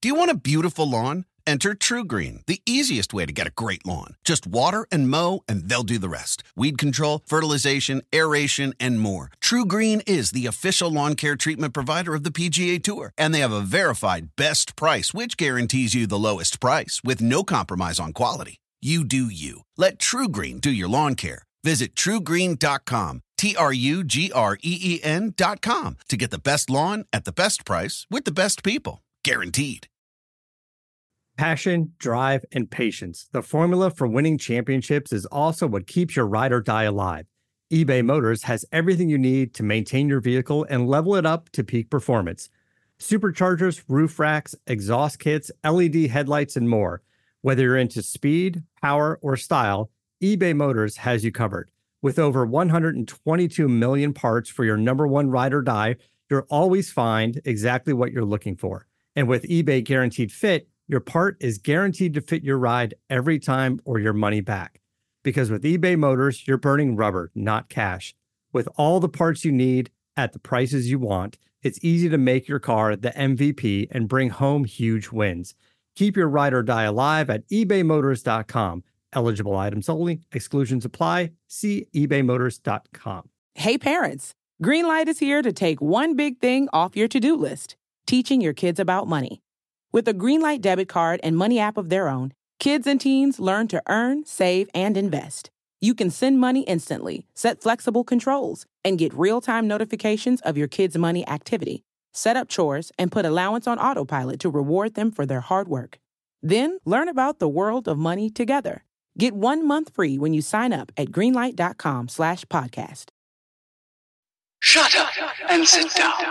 Do you want a beautiful lawn? Enter TruGreen, the easiest way to get a great lawn. Just water and mow, and they'll do the rest. Weed control, fertilization, aeration, and more. TruGreen is the official lawn care treatment provider of the PGA Tour, and they have a verified best price, which guarantees you the lowest price with no compromise on quality. You do you. Let TruGreen do your lawn care. Visit TruGreen.com, TruGreen.com, to get the best lawn at the best price with the best people. Guaranteed. Passion, drive, and patience. The formula for winning championships is also what keeps your ride or die alive. eBay Motors has everything you need to maintain your vehicle and level it up to peak performance. Superchargers, roof racks, exhaust kits, LED headlights, and more. Whether you're into speed, power, or style, eBay Motors has you covered. With over 122 million parts for your number one ride or die, you'll always find exactly what you're looking for. And with eBay Guaranteed Fit, your part is guaranteed to fit your ride every time or your money back. Because with eBay Motors, you're burning rubber, not cash. With all the parts you need at the prices you want, it's easy to make your car the MVP and bring home huge wins. Keep your ride or die alive at ebaymotors.com. Eligible items only. Exclusions apply. See ebaymotors.com. Hey parents, Greenlight is here to take one big thing off your to-do list, teaching your kids about money. With a Greenlight debit card and money app of their own, kids and teens learn to earn, save, and invest. You can send money instantly, set flexible controls, and get real-time notifications of your kids' money activity. Set up chores and put allowance on autopilot to reward them for their hard work. Then learn about the world of money together. Get 1 month free when you sign up at greenlight.com/podcast. Shut up and sit down.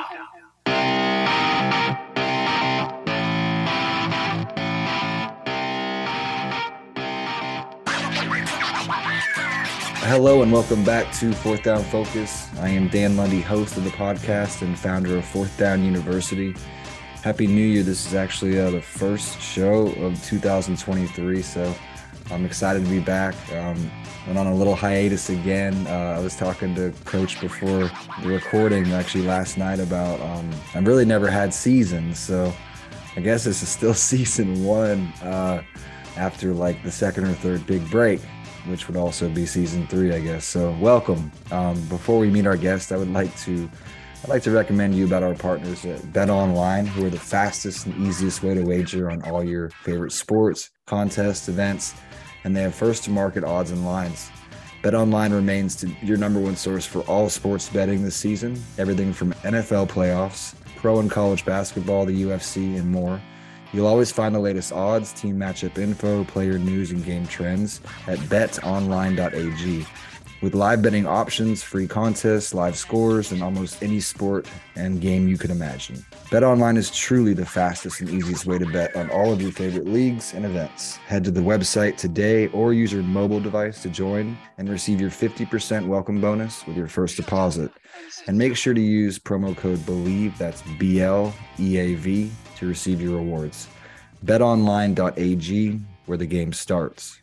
Hello and welcome back to Fourth Down Focus. I am Dan Lundy, host of the podcast and founder of Fourth Down University. Happy New Year. This is actually the first show of 2023, so I'm excited to be back. Went on a little hiatus again. I was talking to Coach before the recording actually last night about I've really never had seasons, so I guess this is still season one after like the second or third big break, which would also be season 3, I guess. So welcome. Before we meet our guest, I'd like to recommend you about our partners at BetOnline, who are the fastest and easiest way to wager on all your favorite sports, contests, events, and they have first-to-market odds and lines. BetOnline remains your number one source for all sports betting this season, everything from NFL playoffs, pro and college basketball, the UFC, and more. You'll always find the latest odds, team matchup info, player news, and game trends at betonline.ag. With live betting options, free contests, live scores, and almost any sport and game you can imagine. BetOnline is truly the fastest and easiest way to bet on all of your favorite leagues and events. Head to the website today or use your mobile device to join and receive your 50% welcome bonus with your first deposit. And make sure to use promo code BELIEVE, that's BLEAV, to receive your rewards. BetOnline.ag, where the game starts.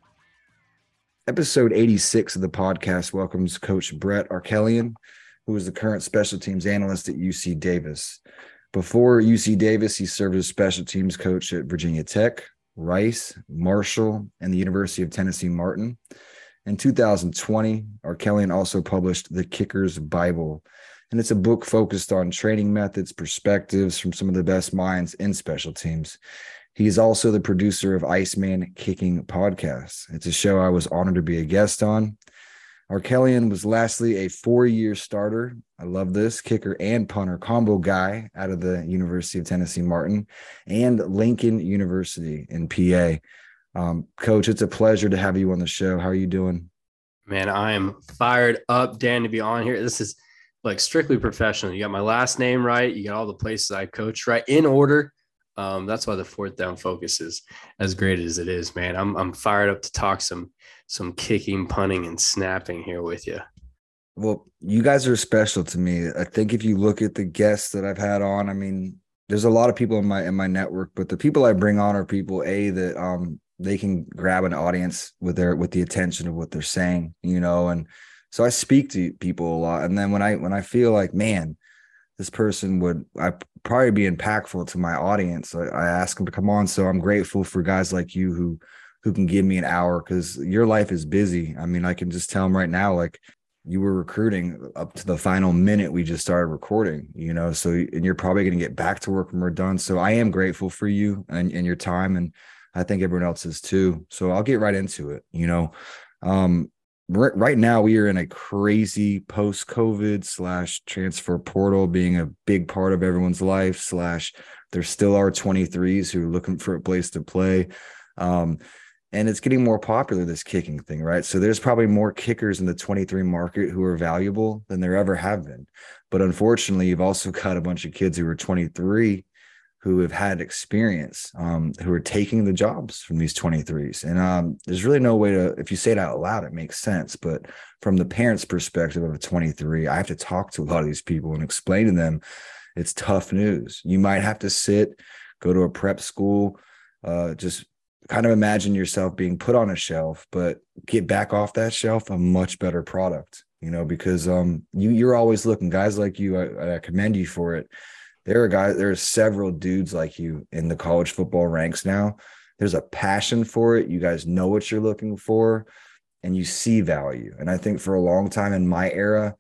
Episode 86 of the podcast welcomes Coach Brett Arkelian, who is the current special teams analyst at UC Davis. Before UC Davis, he served as special teams coach at Virginia Tech, Rice, Marshall, and the University of Tennessee Martin. In 2020, Arkelian also published The Kicker's Bible, and it's a book focused on training methods, perspectives from some of the best minds in special teams. He is also the producer of Iceman Kicking Podcast. It's a show I was honored to be a guest on. Arkelian was lastly a 4-year starter. I love this, kicker and punter combo guy out of the University of Tennessee Martin and Lincoln University in PA. Coach, it's a pleasure to have you on the show. How are you doing? Man, I am fired up, Dan, to be on here. This is like strictly professional. You got my last name right. You got all the places I coach right in order. That's why the Fourth Down Focus is as great as it is, man. I'm fired up to talk some kicking, punting, and snapping here with you. Well, you guys are special to me. I think if you look at the guests that I've had on, I mean, there's a lot of people in my network, but the people I bring on are people that they can grab an audience with the attention of what they're saying, and so I speak to people a lot. And then when I feel like, man, this person would probably be impactful to my audience. I ask them to come on. So I'm grateful for guys like you who can give me an hour, because your life is busy. I mean, I can just tell them right now, like, you were recruiting up to the final minute we just started recording, so, and you're probably going to get back to work when we're done. So I am grateful for you and your time. And I think everyone else is too. So I'll get right into it. Right now we are in a crazy post-COVID / transfer portal being a big part of everyone's life / there still are 23s who are looking for a place to play. And it's getting more popular, this kicking thing, right? So there's probably more kickers in the 23 market who are valuable than there ever have been. But unfortunately, you've also got a bunch of kids who are 23 who have had experience, who are taking the jobs from these 23s. And there's really no way to, if you say it out loud, it makes sense. But from the parents' perspective of a 23, I have to talk to a lot of these people and explain to them it's tough news. You might have to go to a prep school, just kind of imagine yourself being put on a shelf, but get back off that shelf a much better product, because you're always looking. Guys like you, I commend you for it. There are several dudes like you in the college football ranks now. There's a passion for it. You guys know what you're looking for and you see value. And I think for a long time in my era,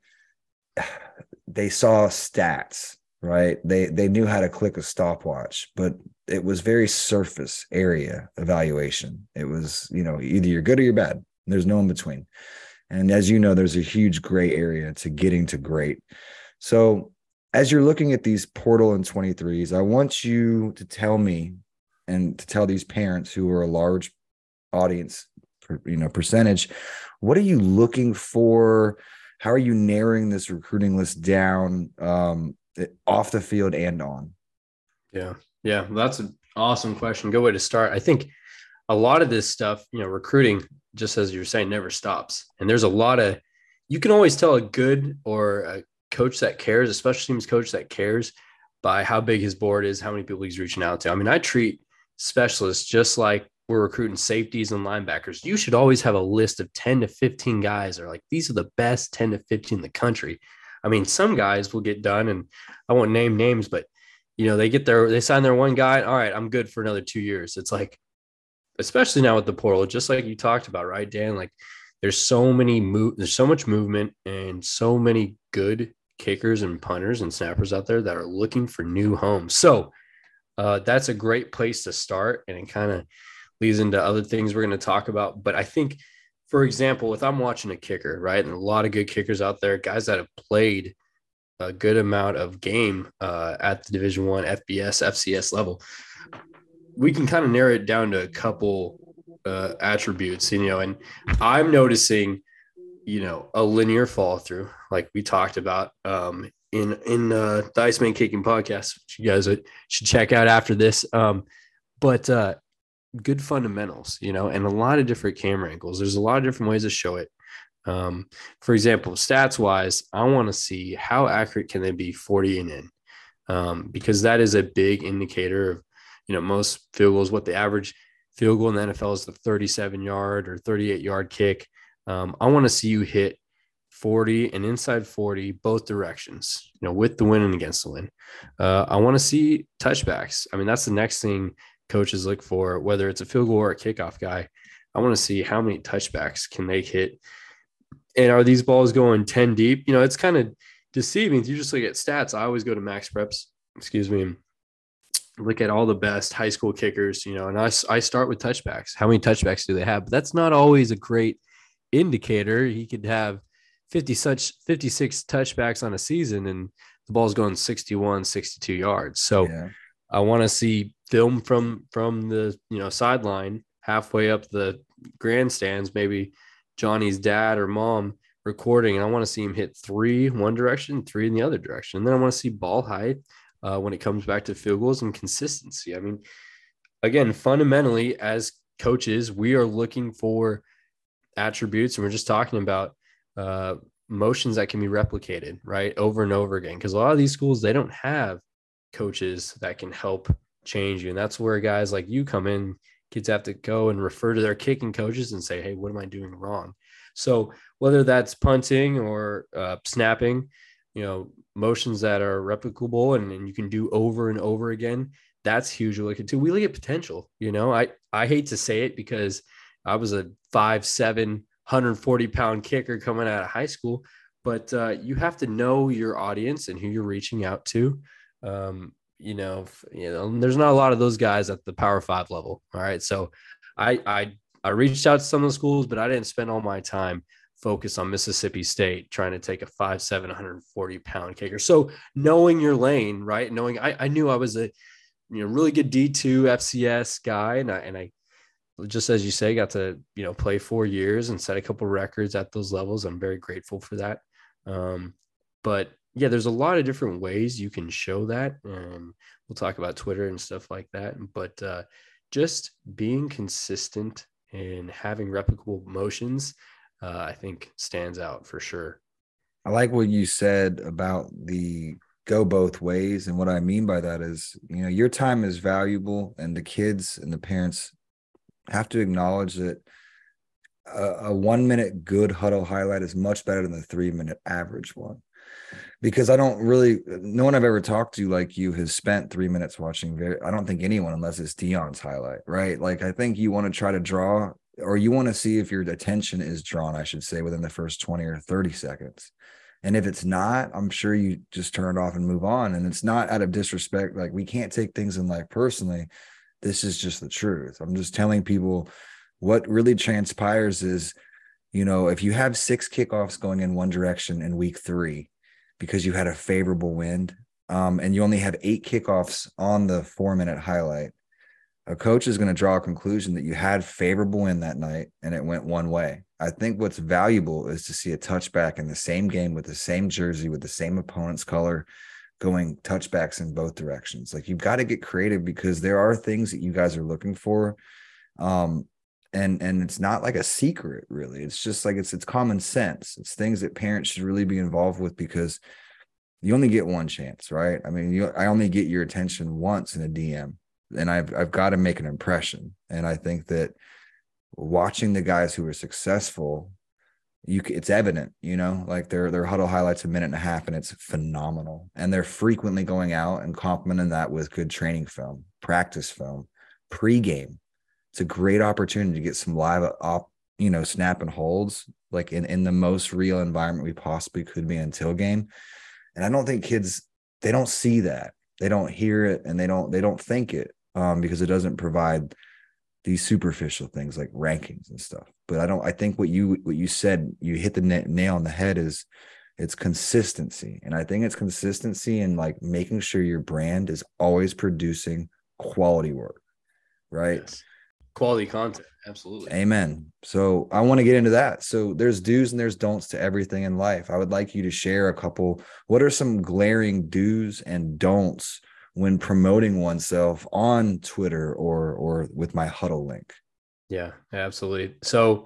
they saw stats, right? They knew how to click a stopwatch, but it was very surface area evaluation. It was, either you're good or you're bad. There's no in between. And as you know, there's a huge gray area to getting to great. So as you're looking at these portal and 23s, I want you to tell me and to tell these parents who are a large audience, percentage, what are you looking for? How are you narrowing this recruiting list down, off the field and on? Yeah, that's an awesome question. Good way to start. I think a lot of this stuff, recruiting, just as you're saying, never stops. And there's you can always tell a good or a coach that cares, a special teams coach that cares, by how big his board is, how many people he's reaching out to. I mean, I treat specialists just like we're recruiting safeties and linebackers. You should always have a list of 10 to 15 guys that are like, these are the best 10 to 15 in the country. I mean, some guys will get done, and I won't name names, but they sign their one guy. All right, I'm good for another 2 years. It's like, especially now with the portal, just like you talked about, right, Dan? Like, there's so much movement and so many good kickers and punters and snappers out there that are looking for new homes. So that's a great place to start, and it kind of leads into other things we're going to talk about. But I think, for example, if I'm watching a kicker, right, and a lot of good kickers out there, guys that have played a good amount of game at the Division I, FBS, FCS level, we can kind of narrow it down to a couple attributes, and I'm noticing, a linear follow through, like we talked about in the Iceman Kicking podcast, which you guys should check out after this. But good fundamentals, and a lot of different camera angles. There's a lot of different ways to show it. For example, stats wise, I want to see how accurate can they be 40 and in, because that is a big indicator of, most field goals. What the average field goal in the NFL is, the 37-yard or 38-yard kick. I want to see you hit 40 and inside 40, both directions, with the win and against the win. I want to see touchbacks. I mean, that's the next thing coaches look for, whether it's a field goal or a kickoff guy. I want to see how many touchbacks can they hit. And are these balls going 10 deep? It's kind of deceiving. If you just look at stats, I always go to Max Preps, and look at all the best high school kickers, and I start with touchbacks. How many touchbacks do they have? But that's not always a great indicator. He could have 56 touchbacks on a season and the ball's going 61, 62 yards. So yeah. I want to see film from the, sideline, halfway up the grandstands, maybe Johnny's dad or mom recording, and I want to see him hit 3 one direction, 3 in the other direction. And then I want to see ball height when it comes back to field goals and consistency. I mean, again, fundamentally, as coaches, we are looking for attributes, and we're just talking about motions that can be replicated, right, over and over again. Because a lot of these schools, they don't have coaches that can help change you. And that's where guys like you come in. Kids have to go and refer to their kicking coaches and say, hey, what am I doing wrong? So whether that's punting or snapping, motions that are replicable and you can do over and over again. That's huge. We look at too. We look at potential. I hate to say it because I was a 5'7", 140-pound kicker coming out of high school, but you have to know your audience and who you're reaching out to. There's not a lot of those guys at the Power 5 level. All right. So I reached out to some of the schools, but I didn't spend all my time focused on Mississippi State trying to take a 5'7", 140-pound kicker. So knowing your lane, right? Knowing I knew I was a really good D2 FCS guy, and I just, as you say, got to play 4 years and set a couple records at those levels. I'm very grateful for that. But yeah, there's a lot of different ways you can show that, and we'll talk about Twitter and stuff like that. But just being consistent and having replicable motions, I think stands out for sure. I like what you said about the go both ways. And what I mean by that is, your time is valuable, and the kids and the parents have to acknowledge that a 1 minute good huddle highlight is much better than the 3 minute average one. Because no one I've ever talked to like you has spent 3 minutes watching. I don't think anyone, unless it's Deion's highlight, right? Like, I think you want to try to draw, or you want to see if your attention is drawn, I should say, within the first 20 or 30 seconds. And if it's not, I'm sure you just turn it off and move on. And it's not out of disrespect. Like, we can't take things in life personally. This is just the truth. I'm just telling people what really transpires is, if you have 6 kickoffs going in one direction in week 3, because you had a favorable wind, and you only have 8 kickoffs on the 4 minute highlight, a coach is going to draw a conclusion that you had favorable wind that night and it went one way. I think what's valuable is to see a touchback in the same game with the same jersey, with the same opponent's color, going touchbacks in both directions. Like, you've got to get creative, because there are things that you guys are looking for. And it's not like a secret, really. It's just like, it's common sense. It's things that parents should really be involved with, because you only get one chance, right? I mean, I only get your attention once in a DM, and I've got to make an impression. And I think that watching the guys who are successful, it's evident, like their huddle highlights 1.5 minutes, and it's phenomenal. And they're frequently going out and complementing that with good training film, practice film, pregame. It's a great opportunity to get some live snap and holds, like in the most real environment we possibly could be until game. And I don't think kids, they don't see that. They don't hear it, and they don't think it, because it doesn't provide these superficial things like rankings and stuff. But I think what you said, you hit the nail on the head, is it's consistency. And I think it's consistency in like making sure your brand is always producing quality work, right? Yes. Quality content. Absolutely. Amen. So I want to get into that. So there's do's and there's don'ts to everything in life. I would like you to share a couple. What are some glaring do's and don'ts when promoting oneself on Twitter or with my huddle link? Yeah, absolutely. So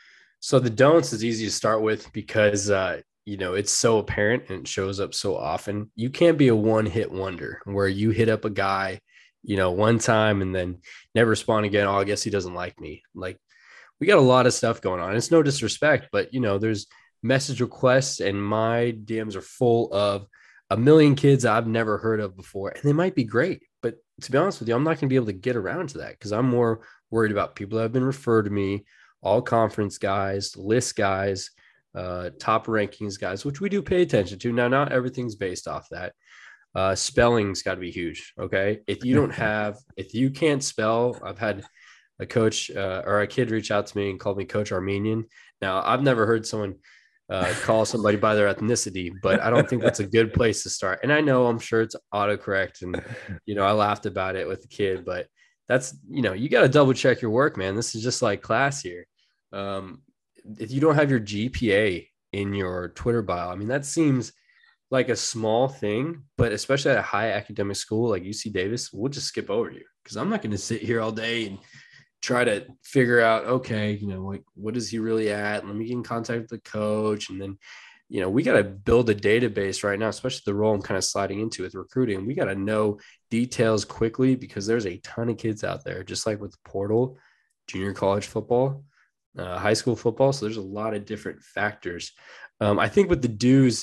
the don'ts is easy to start with, because it's so apparent and it shows up so often. You can't be a one-hit wonder where you hit up a guy, one time and then never respond again. Oh, I guess he doesn't like me. Like, we got a lot of stuff going on. It's no disrespect, but there's message requests, and my DMs are full of a million kids I've never heard of before, and they might be great. But to be honest with you, I'm not going to be able to get around to that, because I'm more worried about people that have been referred to me, all conference guys, list guys, top rankings guys, which we do pay attention to. Now, not everything's based off that. Spelling's got to be huge. Okay. If you can't spell, I've had a coach or a kid reach out to me and called me Coach Armenian. Now, I've never heard someone call somebody by their ethnicity, but I don't think that's a good place to start. And I know, I'm sure it's autocorrect, and, I laughed about it with the kid, but that's, you got to double check your work, man. This is just like class here. If you don't have your GPA in your Twitter bio, I mean, that seems like a small thing, but especially at a high academic school like UC Davis, we'll just skip over you, because I'm not going to sit here all day and try to figure out, okay, like, what is he really at? Let me get in contact with the coach. And then, we got to build a database right now, especially the role I'm kind of sliding into with recruiting. We got to know details quickly, because there's a ton of kids out there, just like with the portal, junior college football, high school football. So there's a lot of different factors. I think with the dues,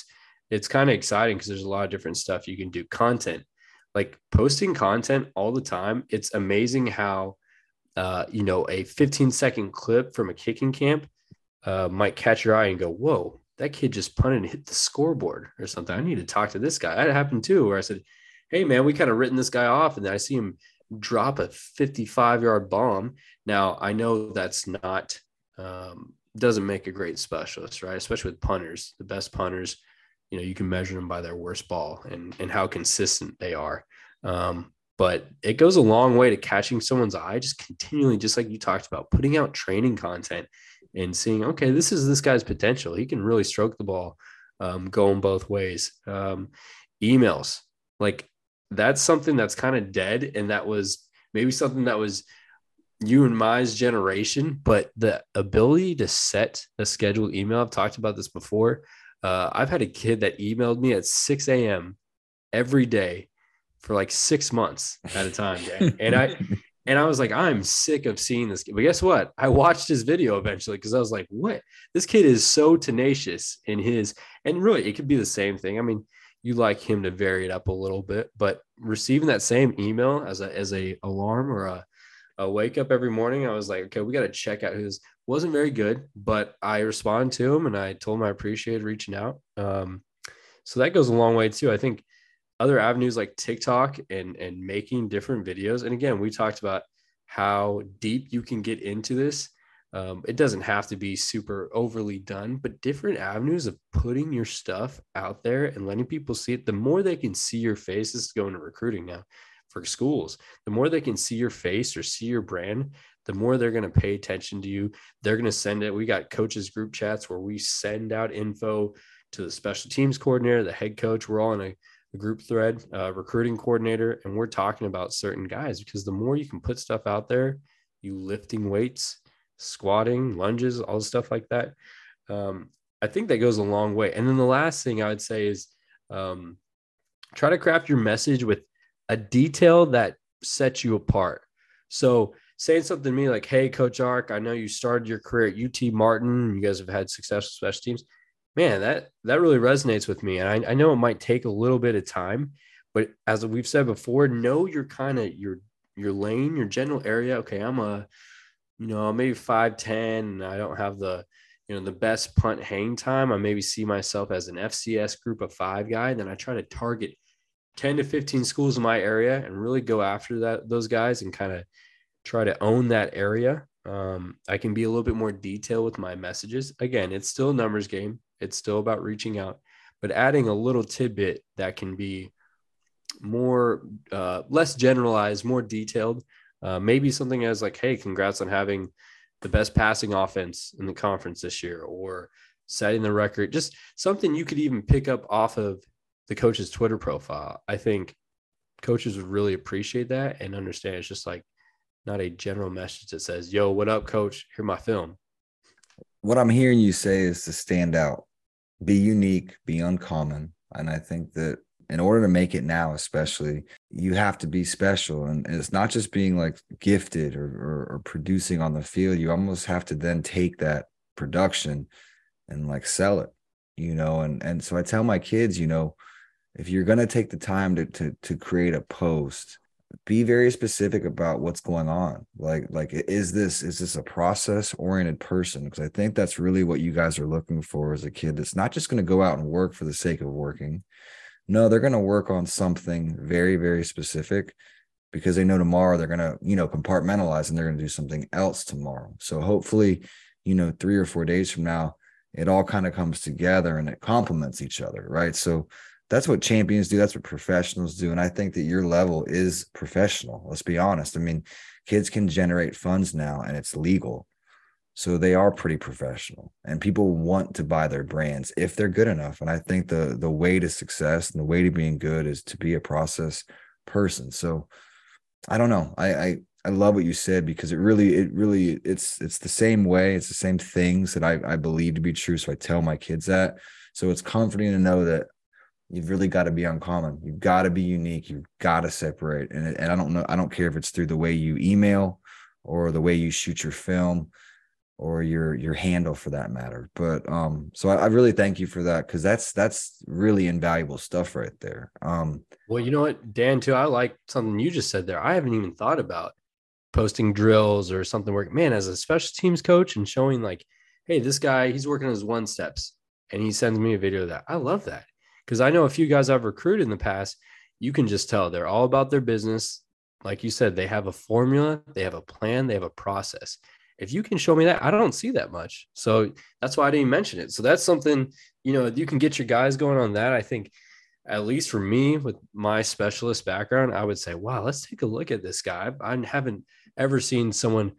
it's kind of exciting because there's a lot of different stuff you can do. Content, like posting content all the time. It's amazing how, a 15-second clip from a kicking camp might catch your eye and go, whoa, that kid just punted and hit the scoreboard or something. I need to talk to this guy. That happened too, where I said, hey man, we kind of written this guy off. And then I see him drop a 55-yard bomb. Now I know that's not, doesn't make a great specialist, right? Especially with punters, the best punters, you can measure them by their worst ball and how consistent they are. But it goes a long way to catching someone's eye, just continually, just like you talked about, putting out training content and seeing, okay, this is this guy's potential. He can really stroke the ball, going both ways. Emails, like that's something that's kind of dead. And that was maybe something that was you and Mai's generation, but the ability to set a scheduled email, I've talked about this before. I've had a kid that emailed me at 6 a.m. every day for like 6 months at a time. And I was like, I'm sick of seeing this. But guess what? I watched his video eventually because I was like, what? This kid is so tenacious in his, and really it could be the same thing. I mean, you like him to vary it up a little bit, but receiving that same email as a alarm or a wake up every morning, I was like, okay, we got to check out who's. Wasn't very good, but I responded to him and I told him I appreciated reaching out. So that goes a long way too. I think other avenues like TikTok and making different videos. And again, we talked about how deep you can get into this. It doesn't have to be super overly done, but different avenues of putting your stuff out there and letting people see it. The more they can see your face, this is going to recruiting now for schools. The more they can see your face or see your brand, the more they're going to pay attention to you. They're going to send it. We got coaches group chats where we send out info to the special teams coordinator, the head coach. We're all in a group thread, recruiting coordinator, and we're talking about certain guys because the more you can put stuff out there, you lifting weights, squatting, lunges, all the stuff like that. I think that goes a long way. And then the last thing I would say is try to craft your message with a detail that sets you apart. So saying something to me like, hey, Coach Ark, I know you started your career at UT Martin. You guys have had success with special teams. Man, that really resonates with me. And I know it might take a little bit of time, but as we've said before, know your kind of your lane, your general area. Okay, I'm maybe 5'10", and I don't have the best punt hang time. I maybe see myself as an FCS group of 5 guy. Then I try to target 10 to 15 schools in my area and really go after those guys and kind of try to own that area. I can be a little bit more detailed with my messages. Again, it's still a numbers game. It's still about reaching out, but adding a little tidbit that can be more, less generalized, more detailed. Maybe something as like, hey, congrats on having the best passing offense in the conference this year, or setting the record, just something you could even pick up off of the coach's Twitter profile. I think coaches would really appreciate that and understand it's just like not a general message that says, yo, what up, coach? Here's my film. What I'm hearing you say is to stand out, be unique, be uncommon. And I think that in order to make it now, especially, you have to be special. And it's not just being like gifted or producing on the field. You almost have to then take that production and like sell it, and so I tell my kids, if you're going to take the time to create a post, be very specific about what's going on. Like, is this a process oriented person? Because I think that's really what you guys are looking for as a kid. That's not just going to go out and work for the sake of working. No, they're going to work on something very, very specific because they know tomorrow they're going to, compartmentalize and they're going to do something else tomorrow. So hopefully, 3 or 4 days from now, it all kind of comes together and it complements each other. Right. So that's what champions do. That's what professionals do. And I think that your level is professional. Let's be honest. I mean, kids can generate funds now and it's legal. So they are pretty professional and people want to buy their brands if they're good enough. And I think the way to success and the way to being good is to be a process person. So I don't know. I love what you said because it's the same way. It's the same things that I believe to be true. So I tell my kids that. So it's comforting to know that you've really got to be uncommon. You've got to be unique. You've got to separate. And I don't know. I don't care if it's through the way you email or the way you shoot your film or your handle for that matter. But so I really thank you for that, because that's really invaluable stuff right there. Well, you know what, Dan, too, I like something you just said there. I haven't even thought about posting drills or something work, man, as a special teams coach and showing like, hey, this guy, he's working on his 1-steps and he sends me a video of that. I love that, because I know a few guys I've recruited in the past, you can just tell they're all about their business. Like you said, they have a formula, they have a plan, they have a process. If you can show me that, I don't see that much. So that's why I didn't mention it. So that's something, you can get your guys going on that. I think, at least for me, with my specialist background, I would say, wow, let's take a look at this guy. I haven't ever seen someone,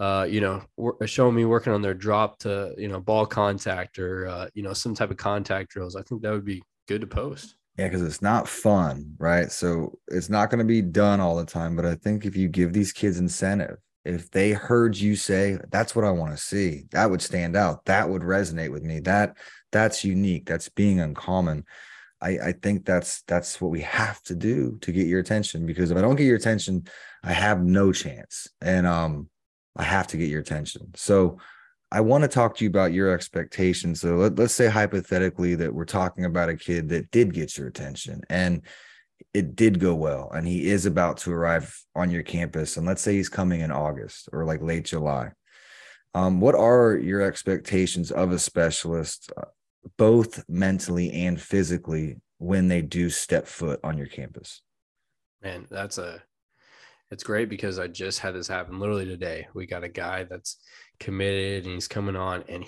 show me working on their drop to, ball contact or, some type of contact drills. I think that would be good to post. Yeah, because it's not fun, right? So it's not going to be done all the time. But I think if you give these kids incentive, if they heard you say, that's what I want to see, that would stand out. That would resonate with me. That's unique. That's being uncommon. I think that's what we have to do to get your attention, because if I don't get your attention, I have no chance. And I have to get your attention. So I want to talk to you about your expectations. So let's say hypothetically that we're talking about a kid that did get your attention and it did go well, and he is about to arrive on your campus. And let's say he's coming in August or like late July. What are your expectations of a specialist, both mentally and physically, when they do step foot on your campus? Man, it's great, because I just had this happen literally today. We got a guy that's committed and he's coming on, and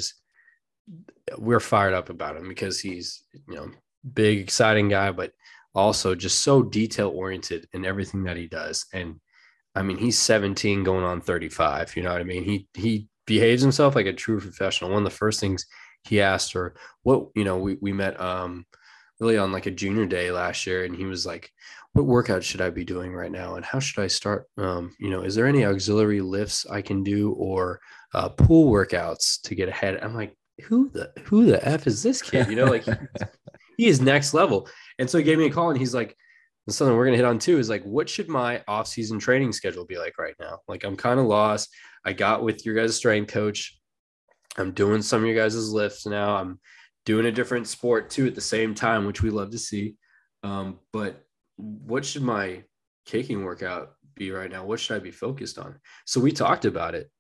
we're fired up about him because he's, big, exciting guy, but also just so detail oriented in everything that he does. And I mean, he's 17 going on 35, you know what I mean? He behaves himself like a true professional. One of the first things he asked her, we met really on like a junior day last year, and he was like, what workout should I be doing right now? And how should I start? Is there any auxiliary lifts I can do, or pool workouts to get ahead? I'm like, who the F is this kid? Like he is next level. And so he gave me a call, and he's like, something we're going to hit on too is like, what should my off-season training schedule be like right now? Like, I'm kind of lost. I got with your guys' strength coach. I'm doing some of your guys' lifts now. I'm doing a different sport too at the same time, which we love to see. But what should my kicking workout be right now? What should I be focused on? So we talked about it,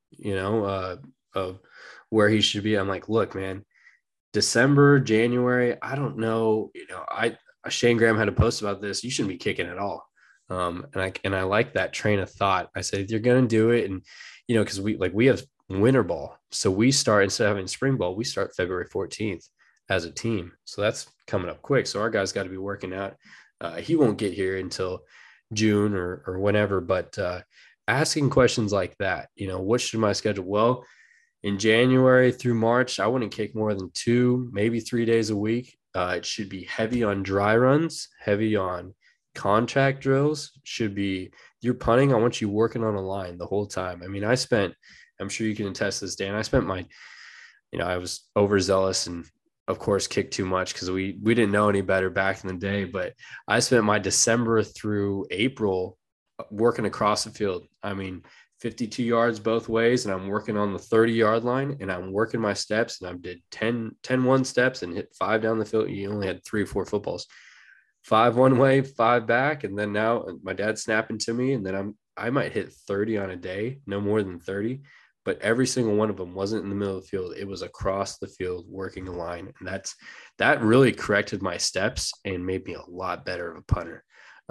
of where he should be. I'm like, look, man, December, January, I don't know. Shane Graham had a post about this. You shouldn't be kicking at all. And I like that train of thought. I said, if you're going to do it, and, because we have winter ball. So we start, instead of having spring ball, we start February 14th as a team. So that's coming up quick. So our guys got to be working out. He won't get here until June or whenever, but asking questions like that, what should my schedule? Well, in January through March, I wouldn't kick more than 2, maybe 3 days a week. It should be heavy on dry runs, heavy on contact drills. Should be, you're punting, I want you working on a line the whole time. I mean, I'm sure you can attest this, Dan. I spent I was overzealous and of course kicked too much because we didn't know any better back in the day, but I spent my December through April working across the field. I mean, 52 yards both ways, and I'm working on the 30-yard line, and I'm working my steps, and I did 10 one steps and hit 5 down the field. You only had 3 or 4 footballs, 5 one way, 5 back. And then now my dad's snapping to me, and then I might hit 30 on a day, no more than 30, but every single one of them wasn't in the middle of the field. It was across the field working a line. And that really corrected my steps and made me a lot better of a punter.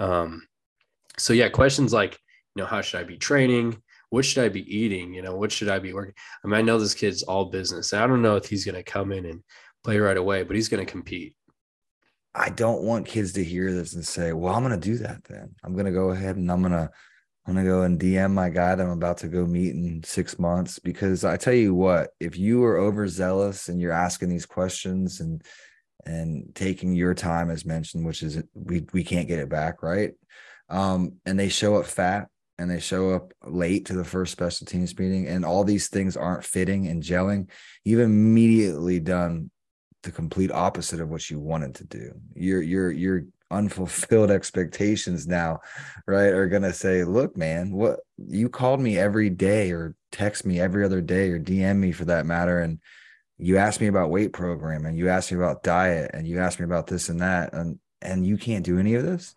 So yeah, questions like, how should I be training? What should I be eating? What should I be working? I mean, I know this kid's all business. I don't know if he's going to come in and play right away, but he's going to compete. I don't want kids to hear this and say, well, I'm going to do that then. I'm going to go ahead and I'm going to go and DM my guy that I'm about to go meet in 6 months. Because I tell you what, if you are overzealous and you're asking these questions and taking your time, as mentioned, which is we can't get it back, right? And they show up fat, and they show up late to the first special teams meeting, and all these things aren't fitting and gelling, you've immediately done the complete opposite of what you wanted to do. You're unfulfilled expectations now, right, are going to say, look, man, what you called me every day or text me every other day or DM me for that matter. And you asked me about weight program and you asked me about diet and you asked me about this and that. And you can't do any of this.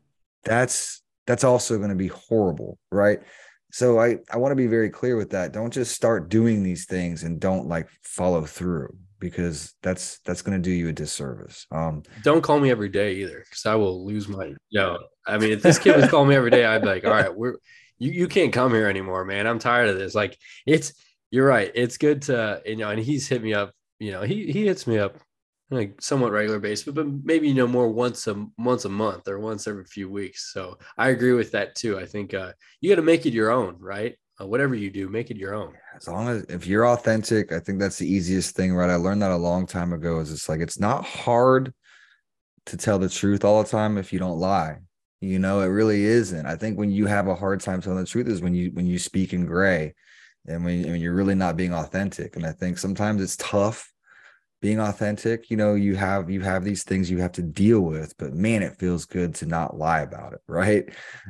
That's also going to be horrible. Right. So I want to be very clear with that. Don't just start doing these things and don't like follow through, because that's going to do you a disservice. Don't call me every day either, because I will lose my. I mean, if this kid was calling me every day, I'd be like, all right, you can't come here anymore, man. I'm tired of this. Like, you're right. It's good to, and he's hit me up. He hits me up like somewhat regular basis, but maybe more once a month or once every few weeks. So I agree with that too. I think you got to make it your own, right? Whatever you do, make it your own. As long as if you're authentic, I think that's the easiest thing, right? I learned that a long time ago. Is it's like it's not hard to tell the truth all the time if you don't lie. It really isn't. I think when you have a hard time telling the truth is when you speak in gray, and when you're really not being authentic. And I think sometimes it's tough being authentic. You have these things you have to deal with, but man, it feels good to not lie about it, right?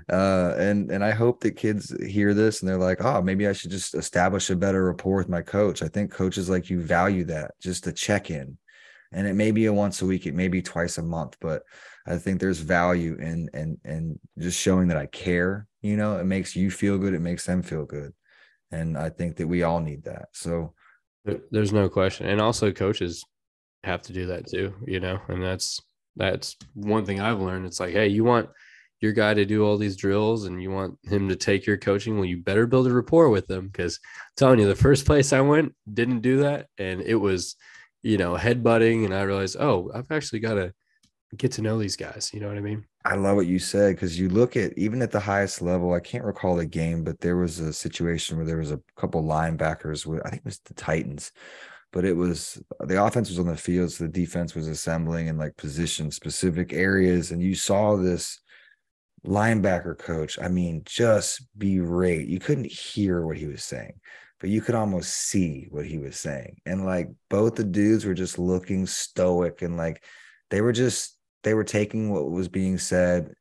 And I hope that kids hear this and they're like, oh, maybe I should just establish a better rapport with my coach. I think coaches like you value that, just to check in. And it may be a once a week, it may be twice a month, but I think there's value in just showing that I care. It makes you feel good, it makes them feel good. And I think that we all need that. So there's no question. And also coaches have to do that too, and that's one thing I've learned. It's like, hey, you want your guy to do all these drills and you want him to take your coaching. Well, you better build a rapport with them, because I'm telling you, the first place I went didn't do that. And it was, headbutting. And I realized, oh, I've actually got to get to know these guys. You know what I mean? I love what you said, because you look at even at the highest level, I can't recall the game, but there was a situation where there was a couple linebackers with, I think it was the Titans, but it was the offense was on the field, so the defense was assembling in like position specific areas. And you saw this linebacker coach, I mean, just berate. You couldn't hear what he was saying, but you could almost see what he was saying. And like both the dudes were just looking stoic, and like they were taking what was being said,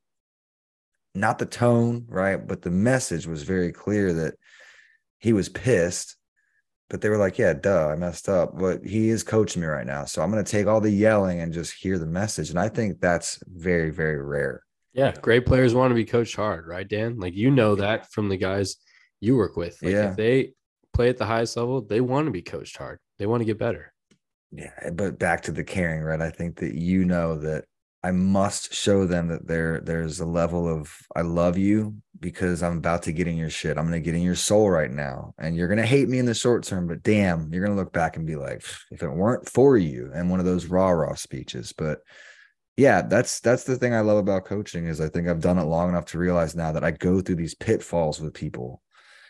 not the tone, right? But the message was very clear that he was pissed, but they were like, yeah, duh, I messed up, but he is coaching me right now. So I'm going to take all the yelling and just hear the message. And I think that's very, very rare. Yeah. Great players want to be coached hard, right, Dan? Like, that from the guys you work with. Like, if they play at the highest level, they want to be coached hard. They want to get better. Yeah. But back to the caring, right? I think that that I must show them that there's a level of I love you, because I'm about to get in your shit. I'm going to get in your soul right now. And you're going to hate me in the short term, but damn, you're going to look back and be like, if it weren't for you, and one of those rah speeches. But yeah, that's the thing I love about coaching, is I think I've done it long enough to realize now that I go through these pitfalls with people.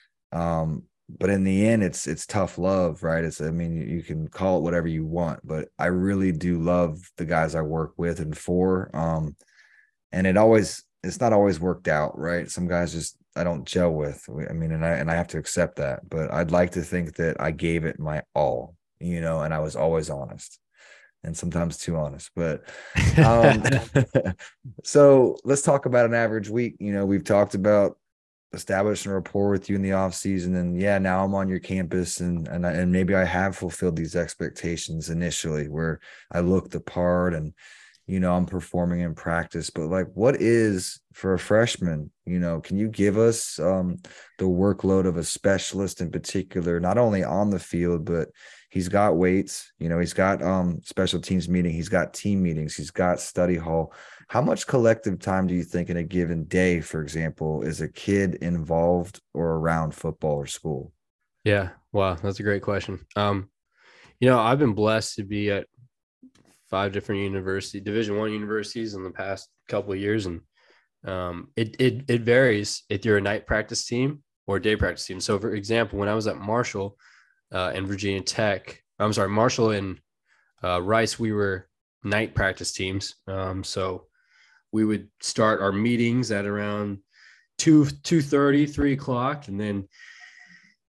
But in the end, it's tough love, right? You can call it whatever you want, but I really do love the guys I work with and for. And it's not always worked out, right? Some guys just I don't gel with. And I have to accept that. But I'd like to think that I gave it my all, and I was always honest, and sometimes too honest. But so let's talk about an average week. We've talked about establishing a rapport with you in the off season, and now I'm on your campus, and maybe I have fulfilled these expectations initially, where I look the part and I'm performing in practice. But like, what is for a freshman? Can you give us the workload of a specialist in particular, not only on the field, but he's got weights, he's got special teams meeting, he's got team meetings, he's got study hall. How much collective time do you think in a given day, for example, is a kid involved or around football or school? Yeah. Wow. That's a great question. I've been blessed to be at 5 different Division I universities in the past couple of years. And it varies if you're a night practice team or a day practice team. So for example, when I was at Marshall and Virginia Tech, Marshall and Rice, we were night practice teams. So we would start our meetings at around 2:30, 3 o'clock. And then,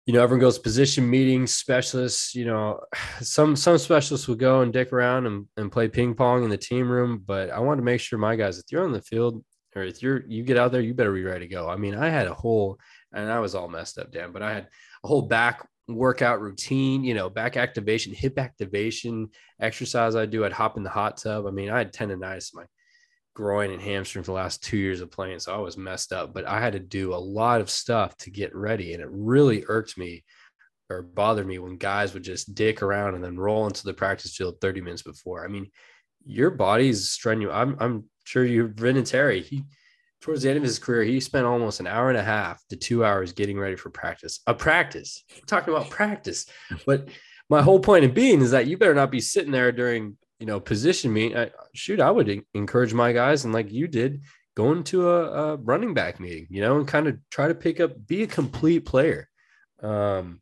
Everyone goes position meetings, specialists, some specialists will go and dick around and play ping pong in the team room. But I want to make sure my guys, if you're on the field or if you get out there, you better be ready to go. I mean, I had and I was all messed up, Dan, but I had a whole back workout routine, back activation, hip activation exercise I do. I'd hop in the hot tub. I mean, I had tendonitis in my groin and hamstring for the last 2 years of playing. So I was messed up, but I had to do a lot of stuff to get ready. And it really irked me or bothered me when guys would just dick around and then roll into the practice field 30 minutes before. I mean, your body's strenuous. I'm sure you've been Terry. Towards the end of his career, he spent almost an hour and a half to 2 hours getting ready for practice. We're talking about practice. But my whole point of being is that you better not be sitting there during position meeting. I would encourage my guys, and like you did, go into a running back meeting, and kind of try to be a complete player. Then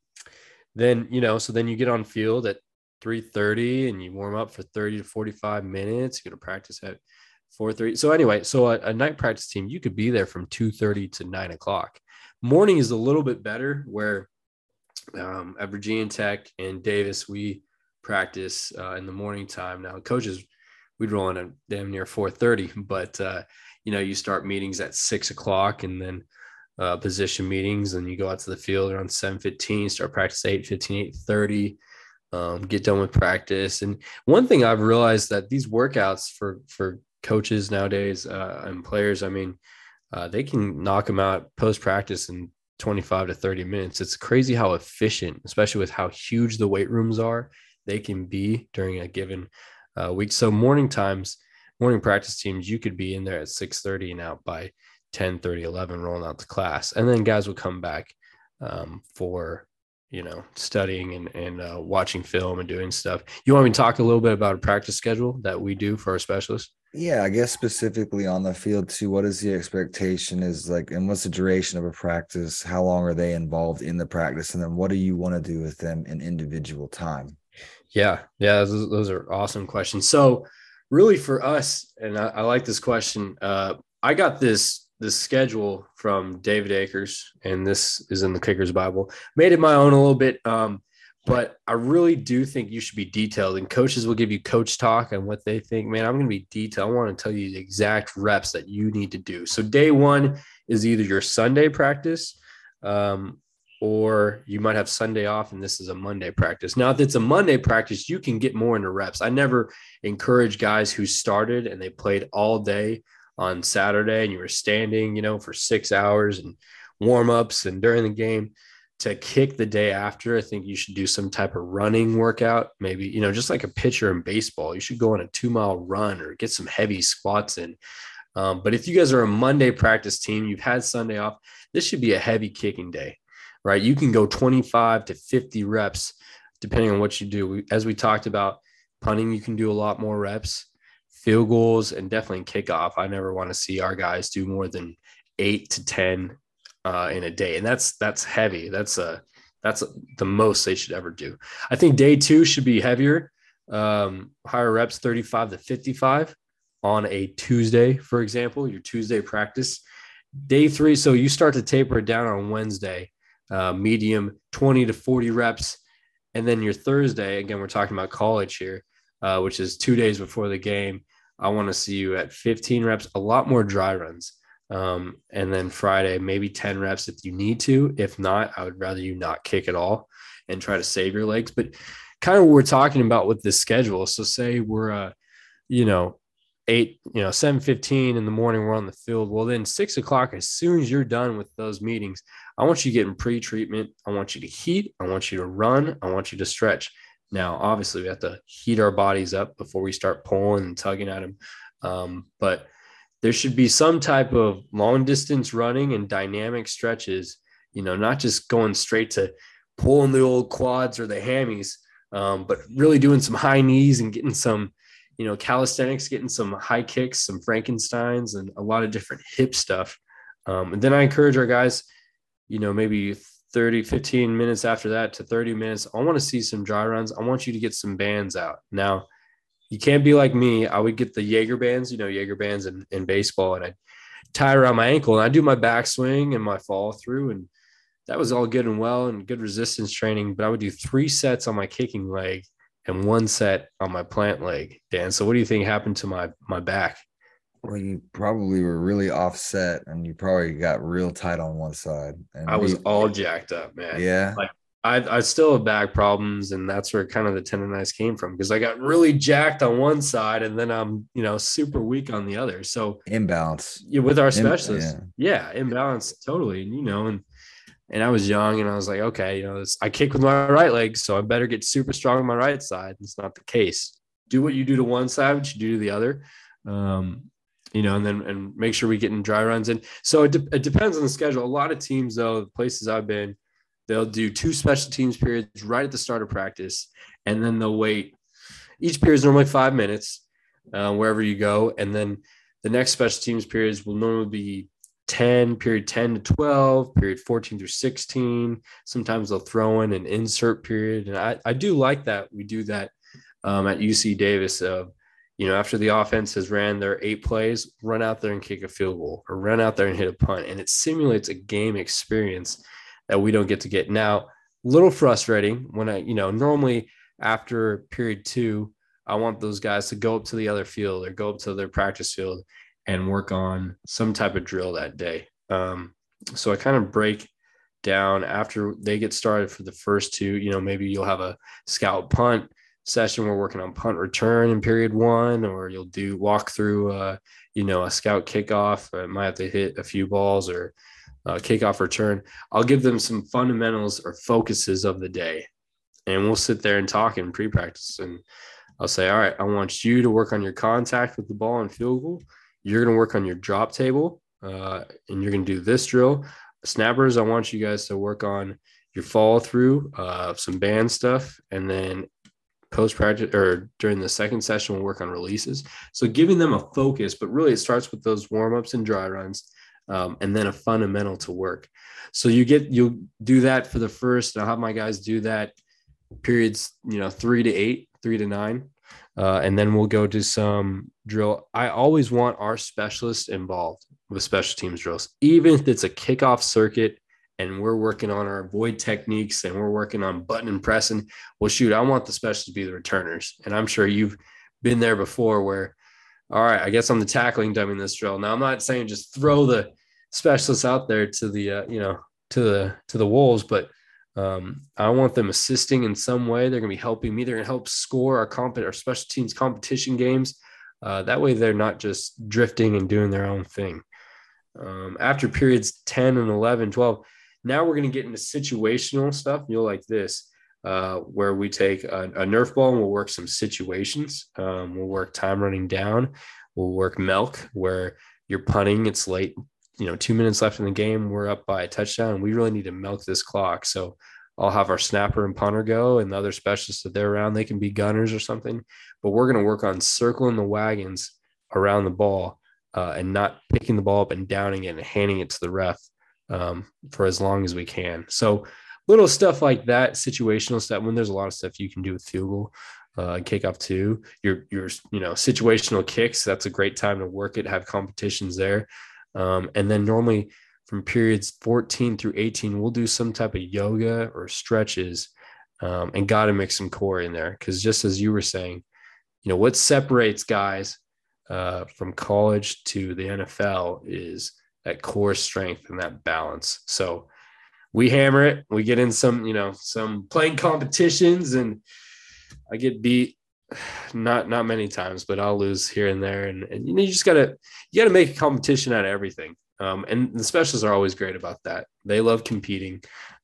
you get on field at 3:30 and you warm up for 30 to 45 minutes. You go to practice at 4:30. So anyway, a night practice team, you could be there from 2:30 to 9 o'clock. Morning is a little bit better where at Virginia Tech and Davis, we practice in the morning time. Now coaches, we'd roll in at damn near 4:30, but you start meetings at 6 o'clock and then position meetings, and you go out to the field around 7:15, start practice 8:15, 8:30, get done with practice. And one thing I've realized that these workouts for coaches nowadays and players, I mean, they can knock them out post practice in 25 to 30 minutes. It's crazy how efficient, especially with how huge the weight rooms are, they can be during a given week. So morning practice teams, you could be in there at 6:30 and out by 10:30, 11, rolling out to class. And then guys will come back for, studying and watching film and doing stuff. You want me to talk a little bit about a practice schedule that we do for our specialists? Yeah, I guess specifically on the field too, what is the expectation and what's the duration of a practice? How long are they involved in the practice? And then what do you want to do with them in individual time? Yeah. Those are awesome questions. So really for us, and I like this question. I got this schedule from David Akers, and this is in the Kicker's Bible. Made it my own a little bit. But I really do think you should be detailed, and coaches will give you coach talk on what they think. Man, I'm going to be detailed. I want to tell you the exact reps that you need to do. So day one is either your Sunday practice, or you might have Sunday off, and this is a Monday practice. Now, if it's a Monday practice, you can get more into reps. I never encourage guys who started and they played all day on Saturday and you were standing, for 6 hours and warm-ups and during the game to kick the day after. I think you should do some type of running workout, maybe, just like a pitcher in baseball. You should go on a 2-mile run or get some heavy squats in. But if you guys are a Monday practice team, you've had Sunday off, this should be a heavy kicking day, right? You can go 25 to 50 reps, depending on what you do. As we talked about, punting, you can do a lot more reps, field goals, and definitely kickoff. I never want to see our guys do more than 8 to 10 in a day. And that's heavy. That's the most they should ever do. I think day two should be heavier, higher reps, 35 to 55 on a Tuesday, for example, your Tuesday practice. Day three, so you start to taper it down on Wednesday, medium 20 to 40 reps. And then your Thursday, again, we're talking about college here, which is 2 days before the game. I want to see you at 15 reps, a lot more dry runs. And then Friday, maybe 10 reps if you need to. If not, I would rather you not kick at all and try to save your legs. But kind of what we're talking about with this schedule. So say we're, 7:15 in the morning, we're on the field. Well, then 6 o'clock, as soon as you're done with those meetings, I want you getting pre-treatment. I want you to heat. I want you to run. I want you to stretch. Now, obviously, we have to heat our bodies up before we start pulling and tugging at them. But there should be some type of long distance running and dynamic stretches, not just going straight to pulling the old quads or the hammies, but really doing some high knees and getting some, calisthenics, getting some high kicks, some Frankensteins, and a lot of different hip stuff. And then I encourage our guys, maybe 15 minutes after that to 30 minutes. I want to see some dry runs. I want you to get some bands out. Now, you can't be like me. I would get the Jaeger bands, Jaeger bands in baseball, and I'd tie around my ankle and I do my backswing and my follow through. And that was all good and well and good resistance training, but I would do 3 sets on my kicking leg and 1 set on my plant leg, Dan. So what do you think happened to my back? Well, you probably were really offset and you probably got real tight on one side. And I was all jacked up, man. Yeah. Like I still have back problems, and that's where kind of the tendonitis came from, because I got really jacked on one side and then I'm, super weak on the other. So imbalance. With our specialists, imbalance totally. And I was young and I was like, okay, I kick with my right leg, so I better get super strong on my right side. It's not the case. Do what you do to one side, what you do to the other. And make sure we get in dry runs. And so it depends on the schedule. A lot of teams, though, the places I've been, they'll do 2 special teams periods right at the start of practice, and then they'll wait. Each period is normally 5 minutes, wherever you go. And then the next special teams periods will normally be period 10 to 12, period 14 through 16. Sometimes they'll throw in an insert period. And I do like that. We do that at UC Davis of, after the offense has ran their 8 plays, run out there and kick a field goal or run out there and hit a punt. And it simulates a game experience that we don't get to get. Now, a little frustrating when normally after period 2, I want those guys to go up to the other field or go up to their practice field and work on some type of drill that day. So I kind of break down after they get started for the first 2, maybe you'll have a scout punt session. We're working on punt return in period 1, or you'll walk through, a scout kickoff. I might have to hit a few balls or kickoff return. I'll give them some fundamentals or focuses of the day, and we'll sit there and talk in pre-practice. And I'll say, all right, I want you to work on your contact with the ball and field goal. You're going to work on your drop table, and you're going to do this drill. Snappers, I want you guys to work on your follow through, some band stuff, and then post-practice or during the second session, we'll work on releases. So giving them a focus, but really it starts with those warm-ups and dry runs, and then a fundamental to work. So you'll do that for the first. I'll have my guys do that periods, 3 to 8, 3 to 9. And then we'll go to some drill. I always want our specialists involved with special teams drills, even if it's a kickoff circuit and we're working on our void techniques and we're working on button and pressing. Well, shoot, I want the specialists to be the returners. And I'm sure you've been there before where, all right, I guess I'm the tackling dummy in this drill. Now, I'm not saying just throw the specialists out there to the, to the wolves, but I want them assisting in some way. They're going to be helping me. They're going to help score our special teams competition games. That way they're not just drifting and doing their own thing. After periods 10 and 11, 12, now we're going to get into situational stuff. You'll like this, where we take a Nerf ball and we'll work some situations. We'll work time running down. We'll work milk where you're punting. It's late, 2 minutes left in the game. We're up by a touchdown and we really need to milk this clock. So I'll have our snapper and punter go, and the other specialists that they're around, they can be gunners or something, but we're going to work on circling the wagons around the ball, and not picking the ball up and downing it and handing it to the ref for as long as we can. So little stuff like that, situational stuff, when there's a lot of stuff you can do with field goal, kickoff too, your situational kicks. That's a great time to work it, have competitions there. And then normally from periods 14 through 18, we'll do some type of yoga or stretches, and got to mix some core in there. Cause just as you were saying, what separates guys from college to the NFL is that core strength and that balance. So we hammer it. We get in some playing competitions, and I get beat not many times, but I'll lose here and there. And you just gotta make a competition out of everything. And the specialists are always great about that. They love competing.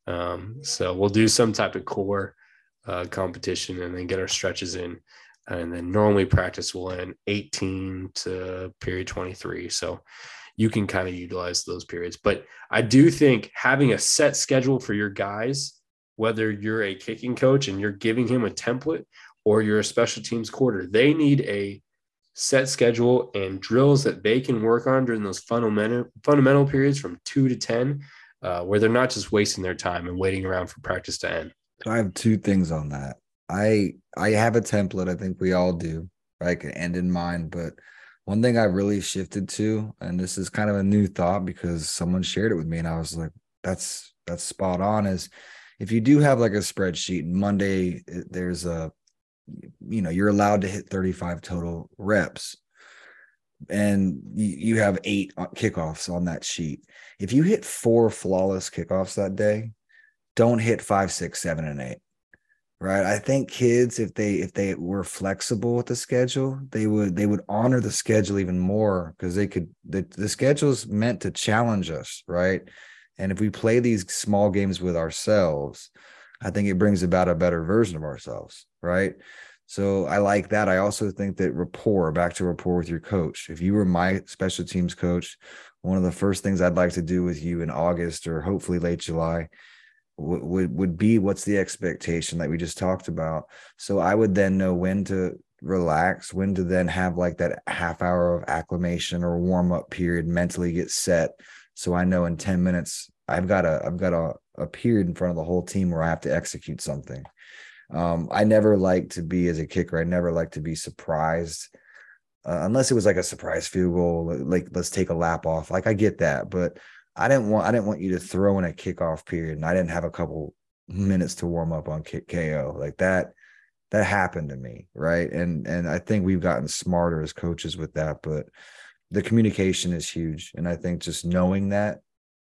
So we'll do some type of core competition and then get our stretches in. And then normally practice will end 18 to period 23. So you can kind of utilize those periods. But I do think having a set schedule for your guys, whether you're a kicking coach and you're giving him a template or you're a special teams quarter, they need a set schedule and drills that they can work on during those fundamental periods from 2 to 10, where they're not just wasting their time and waiting around for practice to end. I have 2 things on that. I have a template. I think we all do, right? An end in mind. But one thing I really shifted to, and this is kind of a new thought because someone shared it with me, and I was like, that's that's spot on. Is if you do have like a spreadsheet, Monday there's you're allowed to hit 35 total reps, and you have 8 kickoffs on that sheet. If you hit 4 flawless kickoffs that day, don't hit 5, 6, 7, and 8. Right. I think kids, if they were flexible with the schedule, they would honor the schedule even more, because the schedule is meant to challenge us. Right. And if we play these small games with ourselves, I think it brings about a better version of ourselves. Right. So I like that. I also think that back to rapport with your coach. If you were my special teams coach, one of the first things I'd like to do with you in August or hopefully late July would be, what's the expectation that we just talked about. So I would then know when to relax, when to then have like that half hour of acclimation or warm up period, mentally get set. So I know in 10 minutes, I've got a period in front of the whole team where I have to execute something. I never like to be, as a kicker, I never like to be surprised, unless it was like a surprise field goal, like let's take a lap off. Like I get that, but I didn't want you to throw in a kickoff period and I didn't have a couple minutes to warm up on KO. Like that happened to me, right? And I think we've gotten smarter as coaches with that, but the communication is huge. And I think just knowing that,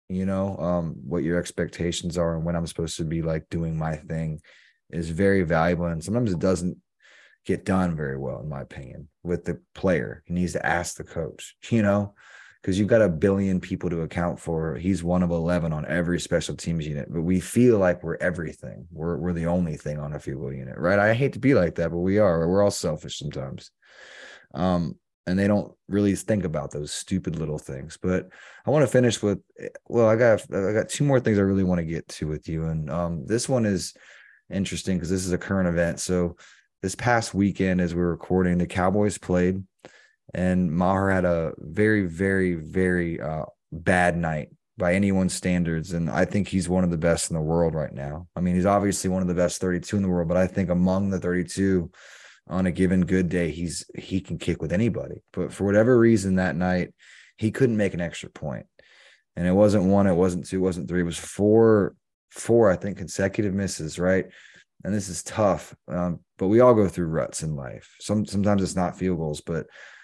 what your expectations are and when I'm supposed to be like doing my thing is very valuable. And sometimes it doesn't get done very well, in my opinion, with the player. He needs to ask the coach, because you've got a billion people to account for. He's one of 11 on every special teams unit, but we feel like we're everything. We're the only thing on a field goal unit, right? I hate to be like that, but we are. We're all selfish sometimes. And they don't really think about those stupid little things. But I want to finish with, I got 2 more things I really want to get to with you. And this one is interesting because this is a current event. So this past weekend, as we're recording, the Cowboys played. And Maher had a very, very, very bad night by anyone's standards. And I think he's one of the best in the world right now. I mean, he's obviously one of the best 32 in the world, but I think among the 32 on a given good day, he can kick with anybody. But for whatever reason that night, he couldn't make an extra point. And it wasn't 1, it wasn't 2, it wasn't 3, it was four, I think, consecutive misses, right? And this is tough. But we all go through ruts in life. Sometimes it's not field goals, but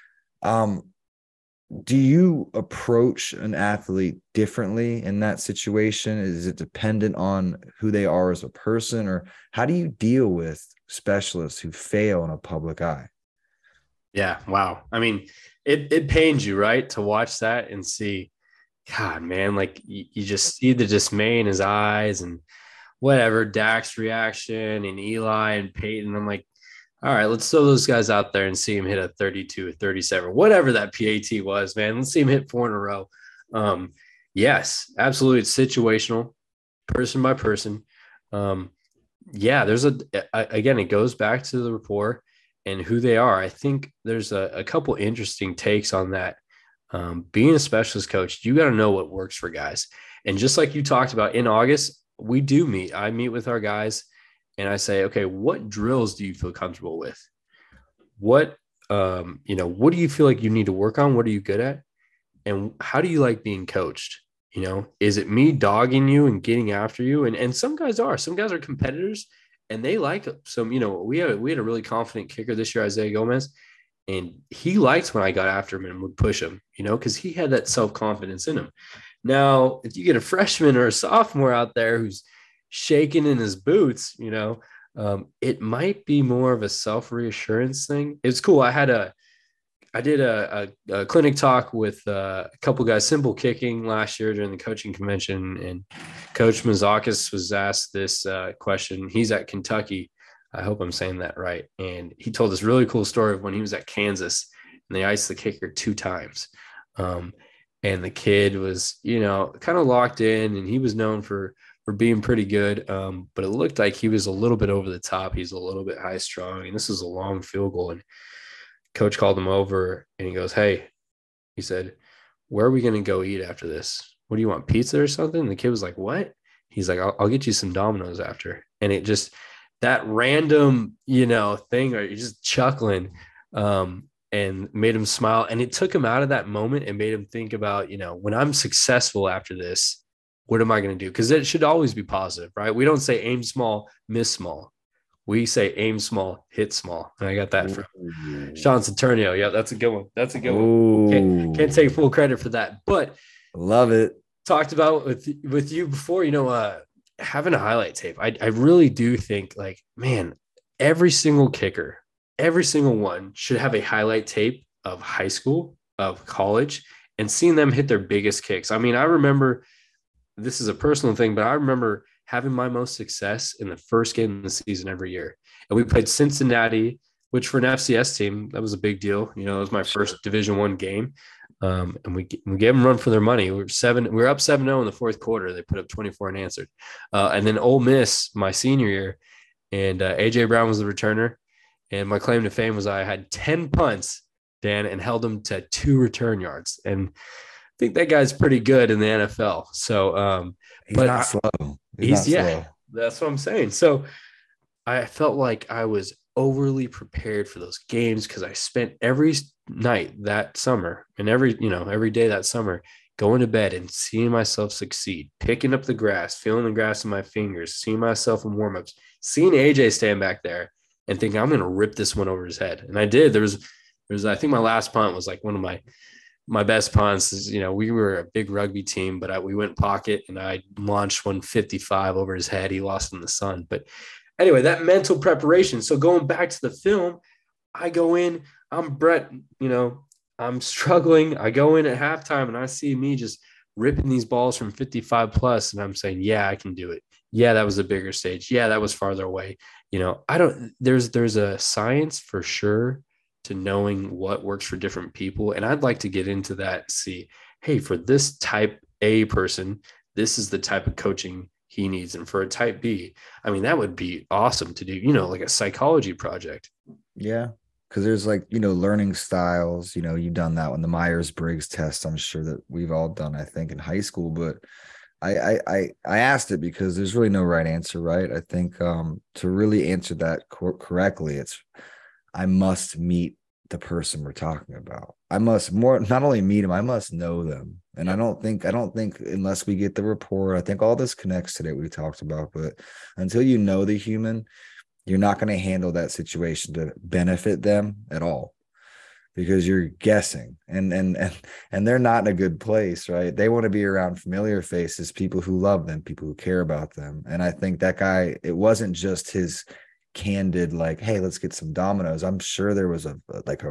do you approach an athlete differently in that situation? Is it dependent on who they are as a person, or how do you deal with specialists who fail in a public eye? Yeah. Wow. I mean, it pains you, right, to watch that and see, God, man, like you just see the dismay in his eyes and whatever, Dak's reaction and Eli and Peyton. I'm like, all right, let's throw those guys out there and see him hit a 32, a 37, whatever that PAT was, man. Let's see him hit 4 in a row. Yes, absolutely. It's situational, person by person. There's again, it goes back to the rapport and who they are. I think there's a couple interesting takes on that. Being a specialist coach, you got to know what works for guys. And just like you talked about in August, I meet with our guys. And I say, okay, what drills do you feel comfortable with? What do you feel like you need to work on? What are you good at? And how do you like being coached? Is it me dogging you and getting after you? And some guys are competitors and they like some, we had a really confident kicker this year, Isaiah Gomez, and he liked when I got after him and would push him, because he had that self-confidence in him. Now, if you get a freshman or a sophomore out there who's shaking in his boots, it might be more of a self-reassurance thing. It's cool. I did a clinic talk with a couple guys, simple kicking, last year during the coaching convention, and Coach Mazakis was asked this question. He's at Kentucky. I hope I'm saying that right. And he told this really cool story of when he was at Kansas and they iced the kicker 2 times. And the kid was, kind of locked in, and he was known for being pretty good. But it looked like he was a little bit over the top. He's a little bit high strung, and this is a long field goal. And coach called him over and he goes, "Hey," he said, "where are we going to go eat after this? What do you want, pizza or something?" And the kid was like, "What?" He's like, I'll get you some Domino's after. And it just, that random, thing, or you're just chuckling, and made him smile. And it took him out of that moment and made him think about, when I'm successful after this, what am I going to do? Because it should always be positive, right? We don't say aim small, miss small. We say aim small, hit small. And I got that from Sean Saturnio. Yeah, that's a good one. That's a good one. Can't take full credit for that, but love it. Talked about with you before, having a highlight tape. I really do think, like, man, every single kicker, every single one should have a highlight tape of high school, of college, and seeing them hit their biggest kicks. I mean, I remember, this is a personal thing, but I remember having my most success in the first game of the season every year. And we played Cincinnati, which for an FCS team, that was a big deal. It was my first Division I game. And we gave them a run for their money. We were up 7-0 in the fourth quarter. They put up 24 unanswered. And then Ole Miss, my senior year, and A.J. Brown was the returner. And my claim to fame was I had 10 punts, Dan, and held them to 2 return yards. And I think that guy's pretty good in the NFL. So, he's not slow. He's not slow. That's what I'm saying. So I felt like I was overly prepared for those games because I spent every night that summer and every day that summer going to bed and seeing myself succeed, picking up the grass, feeling the grass in my fingers, seeing myself in warmups, seeing AJ stand back there and thinking I'm going to rip this one over his head. And I did. There was I think my last punt was like one of my best punts. Is, we were a big rugby team, but we went pocket and I launched 155 over his head. He lost in the sun. But anyway, that mental preparation. So going back to the film, I go in, I'm Brett, I'm struggling. I go in at halftime and I see me just ripping these balls from 55 plus. And I'm saying, yeah, I can do it. Yeah, that was a bigger stage. Yeah, that was farther away. There's a science for sure to knowing what works for different people. And I'd like to get into that, see, hey, for this type A person, this is the type of coaching he needs. And for a type B, I mean, that would be awesome to do, like a psychology project. Yeah. Cause there's learning styles, you've done that one, the Myers-Briggs test. I'm sure that we've all done, I think, in high school, but I asked it because there's really no right answer, right? I think to really answer that correctly, I must meet the person we're talking about. I must not only meet them, I must know them. And I don't think unless we get the rapport, I think all this connects today we talked about, but until you know the human, you're not going to handle that situation to benefit them at all because you're guessing and they're not in a good place, right? They want to be around familiar faces, people who love them, people who care about them. And I think that guy, it wasn't just his candid, like, hey, let's get some dominoes. I'm sure there was a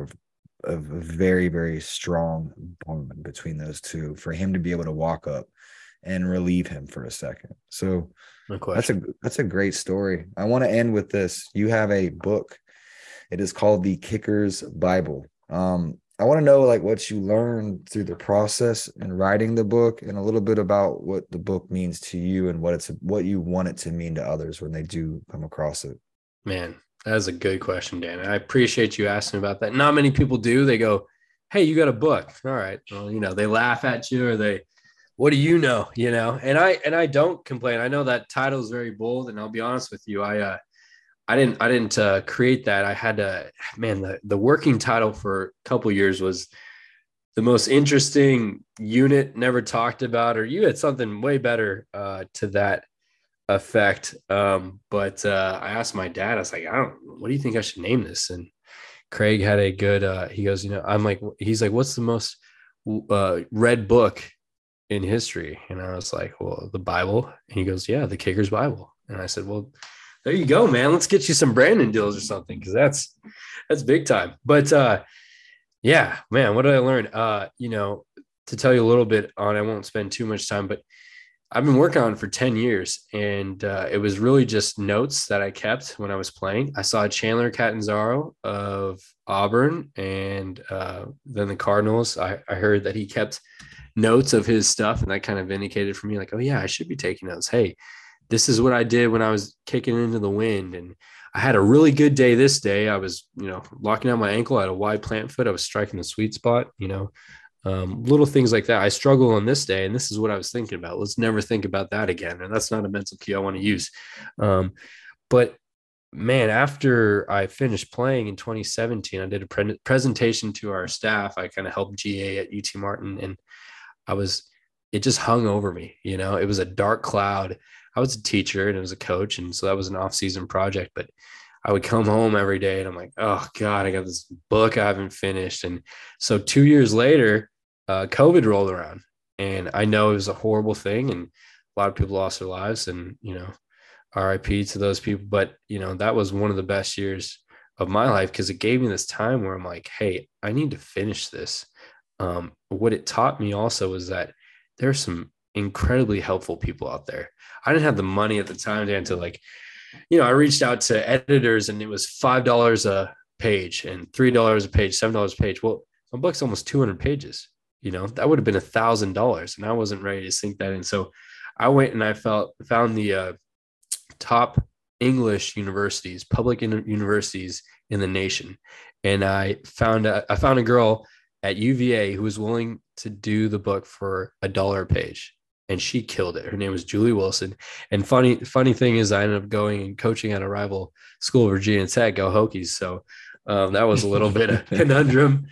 very, very strong bond between those two for him to be able to walk up and relieve him for a second. So that's a great story. I want to end with this. You have a book. It is called The Kicker's Bible. I want to know what you learned through the process in writing the book and a little bit about what the book means to you and what you want it to mean to others when they do come across it. Man, that is a good question, Dan. I appreciate you asking about that. Not many people do. They go, hey, you got a book. All right. Well, they laugh at you or what do you know? And I don't complain. I know that title is very bold, and I'll be honest with you. I didn't create that. I had the working title for a couple of years was The Most Interesting Unit Never Talked About, or you had something way better to that effect. But I asked my dad, I was like, what do you think I should name this? And Craig had a good, he goes, he's like, what's the most read book in history? And I was like, well, the Bible. And he goes, yeah, The Kicker's Bible. And I said, well, there you go, man. Let's get you some branding deals or something, because that's big time. But yeah, man, what did I learn? To tell you a little bit on, I won't spend too much time, but I've been working on it for 10 years. And it was really just notes that I kept when I was playing. I saw Chandler Catanzaro of Auburn and then the Cardinals. I heard that he kept notes of his stuff, and that kind of indicated for me, like, oh yeah, I should be taking notes. Hey, this is what I did when I was kicking into the wind. And I had a really good day this day. I was, locking out my ankle. I had a wide plant foot. I was striking the sweet spot, little things like that. I struggle on this day, and this is what I was thinking about. Let's never think about that again. And that's not a mental cue I want to use. But man, after I finished playing in 2017, I did a presentation to our staff. I kind of helped GA at UT Martin, and I was it just hung over me. It was a dark cloud. I was a teacher and I was a coach. And so that was an off-season project, but I would come home every day and I'm like, oh God, I got this book I haven't finished. And so 2 years later, COVID rolled around, and I know it was a horrible thing and a lot of people lost their lives, and, RIP to those people. But, that was one of the best years of my life because it gave me this time where I'm like, hey, I need to finish this. What it taught me also was that there's some incredibly helpful people out there. I didn't have the money at the time, Dan, to I reached out to editors and it was $5 a page and $3 a page, $7 a page. Well, my book's almost 200 pages. That would have been $1,000, and I wasn't ready to sink that in. So I went and I found the top English universities, public universities in the nation. And I found a girl at UVA who was willing to do the book for $1 a page. And she killed it. Her name was Julie Wilson. And funny thing is I ended up going and coaching at a rival school, Virginia Tech, go Hokies. So that was a little bit of conundrum.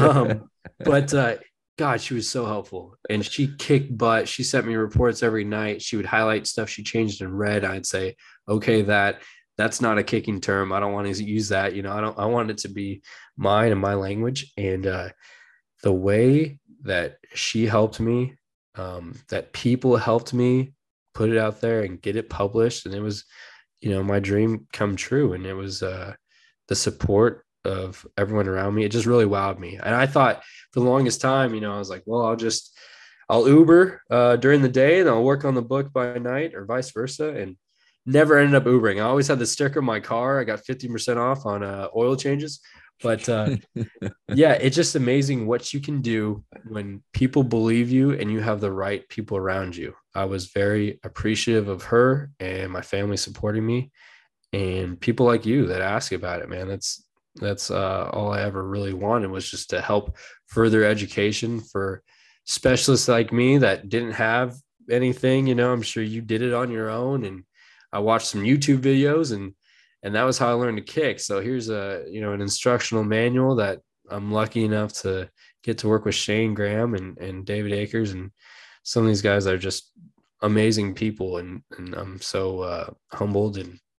But God, she was so helpful, and she kicked butt. She sent me reports every night. She would highlight stuff she changed in red. I'd say, okay, that's not a kicking term. I don't want to use that. I want it to be mine and my language. And the way that she helped me, that people helped me put it out there and get it published. And it was, my dream come true. And it was the support of everyone around me. It just really wowed me. And I thought for the longest time, I was like, well, I'll Uber during the day and I'll work on the book by night, or vice versa. And never ended up Ubering. I always had the sticker in my car. I got 50% off on oil changes. But yeah, it's just amazing what you can do when people believe you and you have the right people around you. I was very appreciative of her and my family supporting me, and people like you that ask about it, man. That's all I ever really wanted, was just to help further education for specialists like me that didn't have anything. I'm sure you did it on your own, and I watched some YouTube videos, and that was how I learned to kick. So here's an instructional manual that I'm lucky enough to get to work with Shane Graham and David Akers, and some of these guys are just amazing people. And I'm so humbled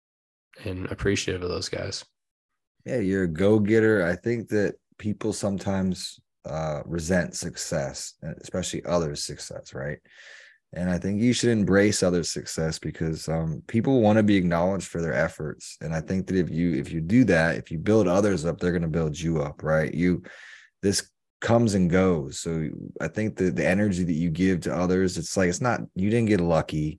and appreciative of those guys. Yeah, you're a go-getter. I think that people sometimes resent success, especially others' success, right? And I think you should embrace others' success, because people want to be acknowledged for their efforts. And I think that if you do that, if you build others up, they're going to build you up, right? This comes and goes. So I think that the energy that you give to others, it's not, you didn't get lucky.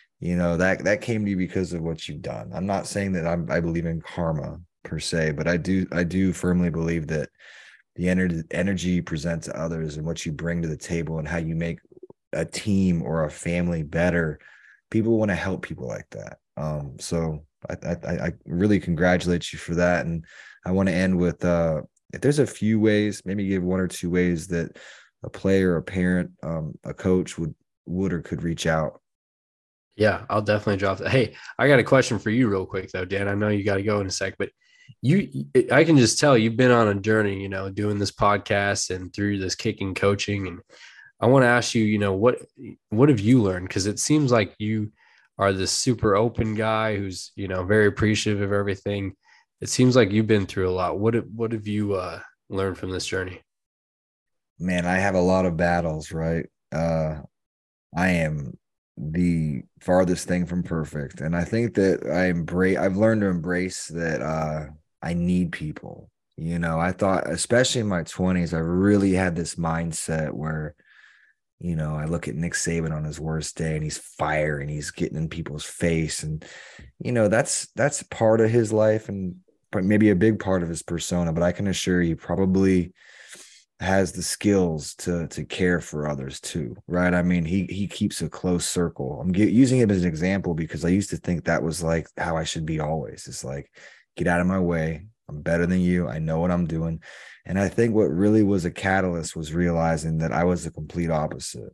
That came to you because of what you've done. I'm not saying that I believe in karma per se, but I do firmly believe that the energy you present to others and what you bring to the table and how you make a team or a family better, people want to help people like that. So I really congratulate you for that. And I want to end with if there's a few ways, maybe give 1 or 2 ways that a player, a parent, a coach would or could reach out. Yeah, I'll definitely drop that. Hey, I got a question for you real quick though, Dan. I know you got to go in a sec, but I can just tell you've been on a journey, doing this podcast and through this kicking coaching. And I want to ask you, what have you learned? Because it seems like you are this super open guy who's, very appreciative of everything. It seems like you've been through a lot. What have you learned from this journey? Man, I have a lot of battles, right? I am the farthest thing from perfect. And I think that I've learned to embrace that I need people. I thought, especially in my 20s, I really had this mindset where, I look at Nick Saban on his worst day and he's firing, he's getting in people's face. And, that's part of his life and maybe a big part of his persona, but I can assure you probably has the skills to care for others too, right? I mean, he keeps a close circle. I'm using him as an example because I used to think that was like how I should be always. It's like, get out of my way. I'm better than you. I know what I'm doing. And I think what really was a catalyst was realizing that I was the complete opposite.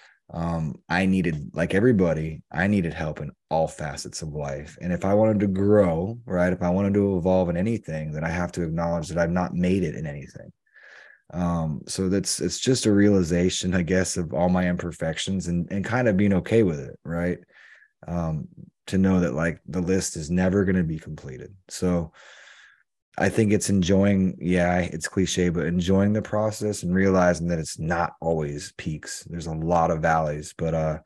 I needed, like everybody, I needed help in all facets of life. And if I wanted to grow, right, if I wanted to evolve in anything, then I have to acknowledge that I've not made it in anything. So it's just a realization, I guess, of all my imperfections and kind of being okay with it, right? To know that like the list is never going to be completed. So I think it's enjoying, it's cliche, but enjoying the process and realizing that it's not always peaks. There's a lot of valleys, but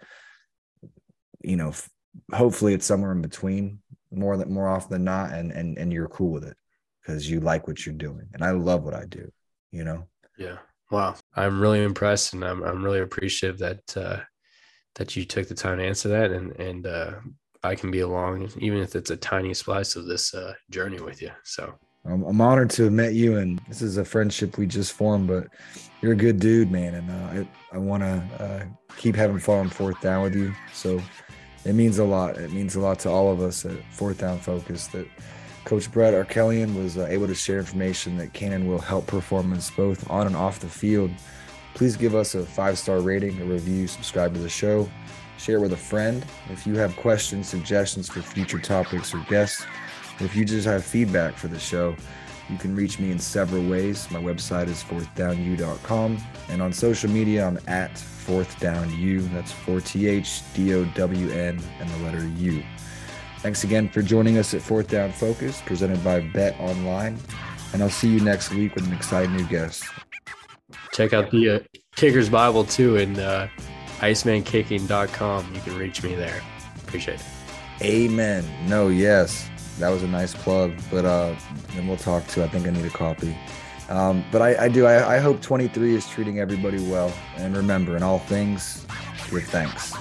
hopefully it's somewhere in between more often than not, and you're cool with it because you like what you're doing. And I love what I do, Yeah. Wow. I'm really impressed, and I'm really appreciative that you took the time to answer that, and I can be along, even if it's a tiny slice of this journey with you. So I'm honored to have met you, and this is a friendship we just formed, but you're a good dude, man. And I want to keep having fun on Fourth Down with you. So it means a lot. It means a lot to all of us at Fourth Down Focus that Coach Brett Arkelian was able to share information that can and will help performance both on and off the field. Please give us a 5-star rating, a review, subscribe to the show, share with a friend. If you have questions, suggestions for future topics or guests, or if you just have feedback for the show, you can reach me in several ways. My website is fourthdownu.com, and on social media, I'm at fourthdownu. That's 4THDOWN and the letter U. Thanks again for joining us at Fourth Down Focus, presented by Bet Online, and I'll see you next week with an exciting new guest. Check out the Kicker's Bible too, and IcemanKicking.com. You can reach me there. Appreciate it. Amen. No, yes. That was a nice plug, but then we'll talk too. I think I need a copy. But I hope 23 is treating everybody well. And remember, in all things, give thanks.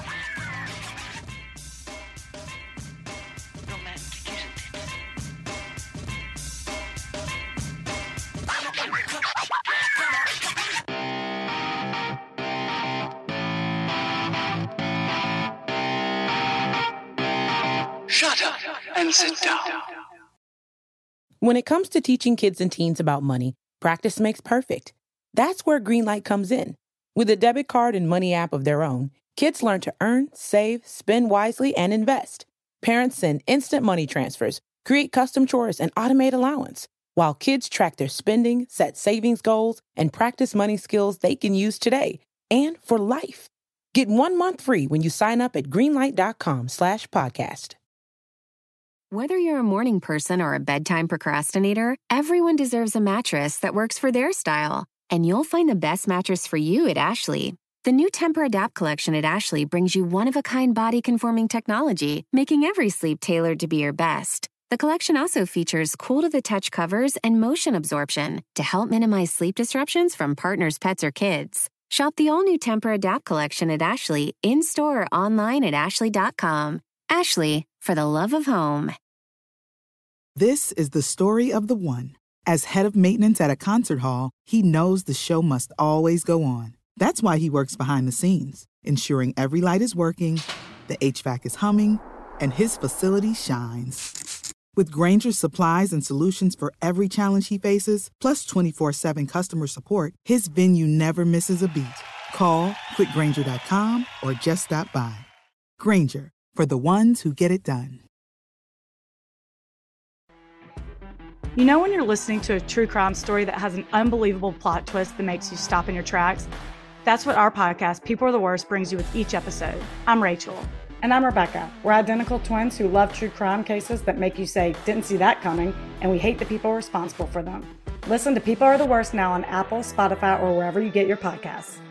Shut up and sit down. When it comes to teaching kids and teens about money, practice makes perfect. That's where Greenlight comes in. With a debit card and money app of their own, kids learn to earn, save, spend wisely, and invest. Parents send instant money transfers, create custom chores, and automate allowance, while kids track their spending, set savings goals, and practice money skills they can use today and for life. Get 1 month free when you sign up at greenlight.com/podcast. Whether you're a morning person or a bedtime procrastinator, everyone deserves a mattress that works for their style. And you'll find the best mattress for you at Ashley. The new Temper-Adapt collection at Ashley brings you one-of-a-kind body-conforming technology, making every sleep tailored to be your best. The collection also features cool-to-the-touch covers and motion absorption to help minimize sleep disruptions from partners, pets, or kids. Shop the all-new Temper-Adapt collection at Ashley, in-store or online at ashley.com. Ashley, for the love of home. This is the story of the one. As head of maintenance at a concert hall, he knows the show must always go on. That's why he works behind the scenes, ensuring every light is working, the HVAC is humming, and his facility shines. With Grainger's supplies and solutions for every challenge he faces, plus 24/7 customer support, his venue never misses a beat. Call quickgrainger.com or just stop by. Grainger, for the ones who get it done. You know when you're listening to a true crime story that has an unbelievable plot twist that makes you stop in your tracks? That's what our podcast, People Are the Worst, brings you with each episode. I'm Rachel. And I'm Rebecca. We're identical twins who love true crime cases that make you say, didn't see that coming, and we hate the people responsible for them. Listen to People Are the Worst now on Apple, Spotify, or wherever you get your podcasts.